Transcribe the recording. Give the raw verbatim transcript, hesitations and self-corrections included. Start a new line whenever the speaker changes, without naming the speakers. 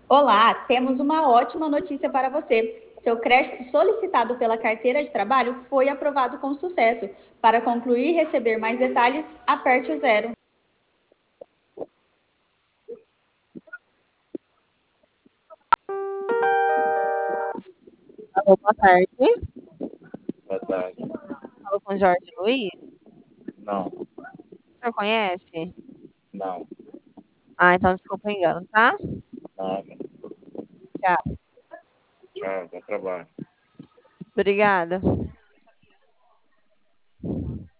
Olá, temos uma ótima notícia para você. Seu crédito solicitado pela carteira de trabalho foi aprovado com sucesso. Para concluir e receber mais detalhes, aperte o zero.
Alô, boa tarde.
Boa tarde.
Falo com Jorge Luiz.
Não,
O senhor conhece?
não,
Ah, então desculpa o engano, tá?
nada.
Tchau.
Tchau, bom trabalho.
Obrigada.